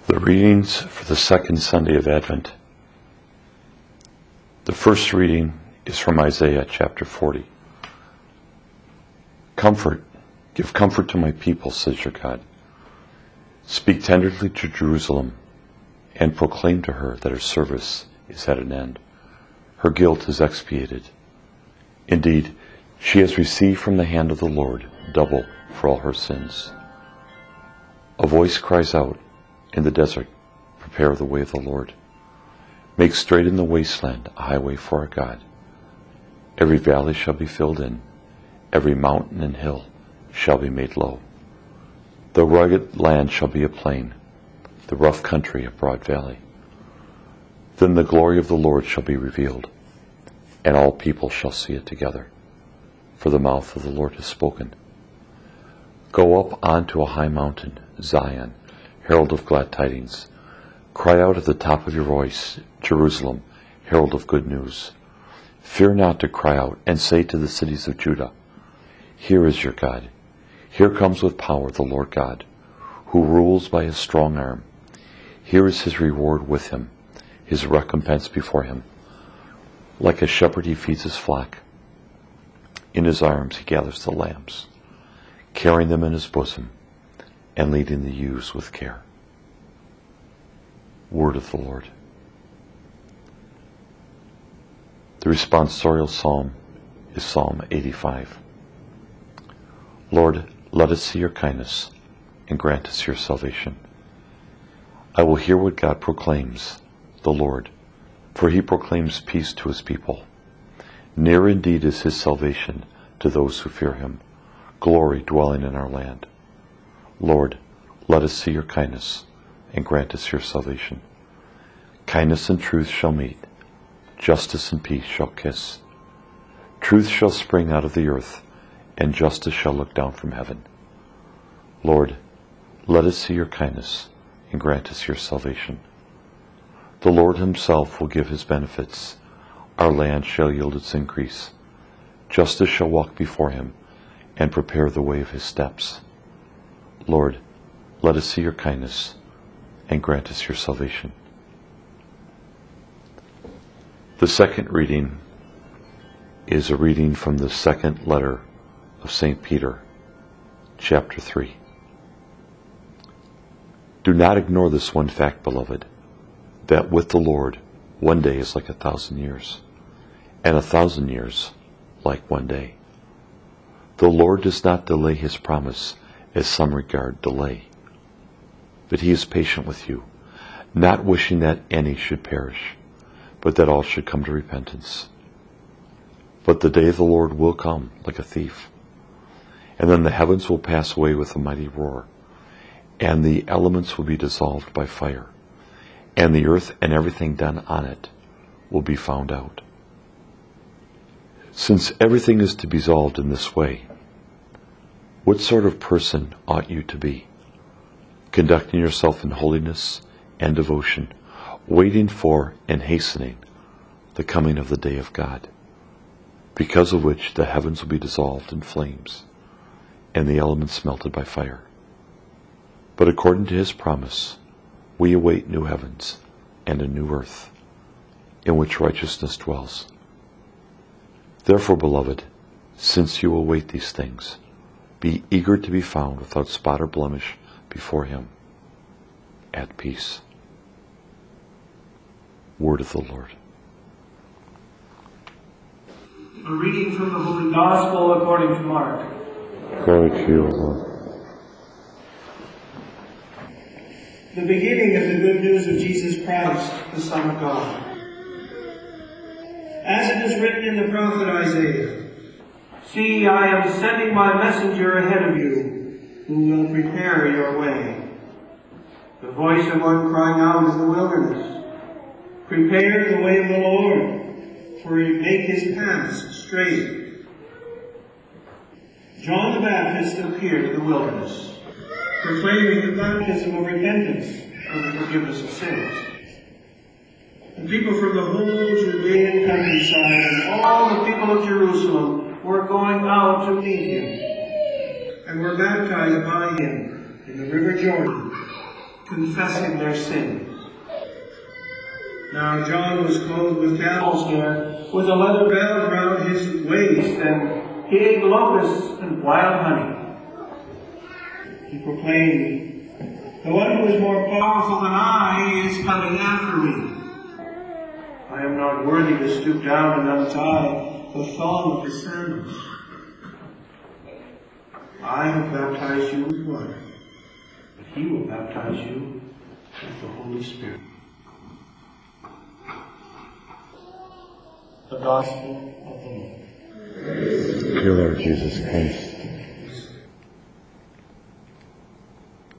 The readings for the second Sunday of Advent. The first reading is from Isaiah chapter 40. Give comfort to my people, says your God. Speak tenderly to Jerusalem and proclaim to her that her service is at an end. Her guilt is expiated. Indeed, she has received from the hand of the Lord double for all her sins. A voice cries out in the desert, prepare the way of the Lord. Make straight in the wasteland a highway for our God. Every valley shall be filled in, every mountain and hill shall be made low. The rugged land shall be a plain, the rough country a broad valley. Then the glory of the Lord shall be revealed, and all people shall see it together, for the mouth of the Lord has spoken. Go up onto a high mountain, Zion, herald of glad tidings. Cry out at the top of your voice, Jerusalem, herald of good news. Fear not to cry out and say to the cities of Judah, here is your God. Here comes with power the Lord God, who rules by his strong arm. Here is his reward with him, his recompense before him. Like a shepherd he feeds his flock. In his arms he gathers the lambs, carrying them in his bosom, and leading the ewes with care. Word of the Lord. The responsorial psalm is Psalm 85. Lord, let us see your kindness and grant us your salvation. I will hear what God proclaims, the Lord, for he proclaims peace to his people. Near indeed is his salvation to those who fear him, glory dwelling in our land. Lord, let us see your kindness and grant us your salvation. Kindness and truth shall meet, justice and peace shall kiss. Truth shall spring out of the earth, and justice shall look down from heaven. Lord, let us see your kindness and grant us your salvation. The Lord himself will give his benefits. Our land shall yield its increase. Justice shall walk before him and prepare the way of his steps. Lord, let us see your kindness and grant us your salvation. The second reading is a reading from the second letter of St. Peter, chapter 3. Do not ignore this one fact, beloved, that with the Lord 1 day is like 1,000 years, and 1,000 years like 1 day. The Lord does not delay his promise, as some regard delay, but he is patient with you, not wishing that any should perish, but that all should come to repentance. But the day of the Lord will come like a thief, and then the heavens will pass away with a mighty roar, and the elements will be dissolved by fire, and the earth and everything done on it will be found out. Since everything is to be dissolved in this way, what sort of person ought you to be, conducting yourself in holiness and devotion, waiting for and hastening the coming of the day of God, because of which the heavens will be dissolved in flames, and the elements melted by fire. But according to his promise, we await new heavens and a new earth, in which righteousness dwells. Therefore, beloved, since you await these things, be eager to be found without spot or blemish before him, at peace. Word of the Lord. A reading from the Holy Gospel according to Mark. Glory to you, Lord. The beginning of the good news of Jesus Christ, the Son of God. As it is written in the prophet Isaiah, see, I am sending my messenger ahead of you, who will prepare your way. The voice of one crying out in the wilderness, prepare the way of the Lord, for he make his paths straight. John the Baptist appeared in the wilderness, proclaiming the baptism of repentance for the forgiveness of sins. The people from the whole Judean countryside and all the people of Jerusalem were going out to meet him, and were baptized by him in the river Jordan, confessing their sins. Now John was clothed with camel's hair, with a leather belt around his waist, and he ate locusts and wild honey. He proclaimed, "The one who is more powerful than I is coming after me. I am not worthy to stoop down and untie the thong of his sandals. I have baptized you with water, but he will baptize you with the Holy Spirit." The Gospel of the Lord. Dear Lord Jesus Christ.